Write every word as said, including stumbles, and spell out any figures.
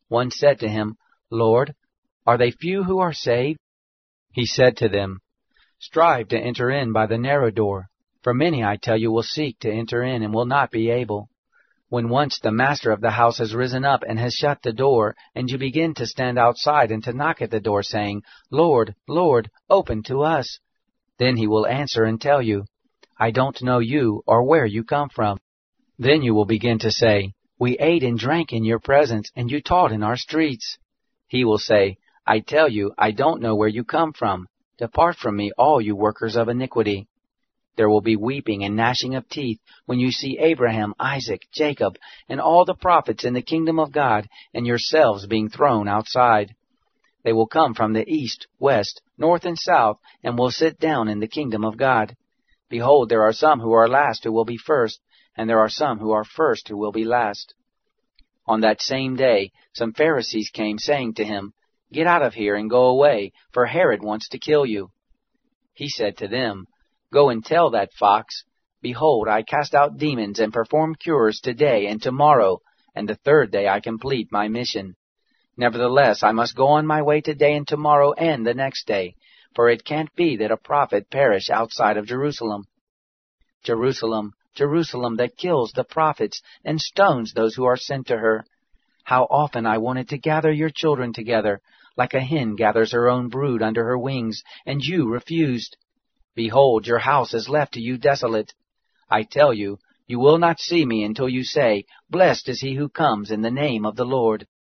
One said to him, Lord, are they few who are saved? He said to them, Strive to enter in by the narrow door, for many, I tell you, will seek to enter in and will not be able. When once the master of the house has risen up and has shut the door, and you begin to stand outside and to knock at the door, saying, Lord, Lord, open to us, then he will answer and tell you, I don't know you or where you come from. Then you will begin to say, We ate and drank in your presence, and you taught in our streets. He will say, I tell you, I don't know where you come from. Depart from me, all you workers of iniquity. There will be weeping and gnashing of teeth when you see Abraham, Isaac, Jacob, and all the prophets in the kingdom of God, and yourselves being thrown outside. They will come from the east, west, north, and south, and will sit down in the kingdom of God. Behold, there are some who are last who will be first, and there are some who are first who will be last. On that same day some Pharisees came, saying to him, Get out of here and go away, for Herod wants to kill you. He said to them, Go and tell that fox, Behold, I cast out demons and perform cures today and tomorrow, and the third day I complete my mission. Nevertheless, I must go on my way today and tomorrow and the next day, for it can't be that a prophet perish outside of Jerusalem. Jerusalem, Jerusalem, that kills the prophets and stones those who are sent to her. How often I wanted to gather your children together, like a hen gathers her own brood under her wings, and you refused. Behold, your house is left to you desolate. I tell you, you will not see me until you say, Blessed is he who comes in the name of the Lord.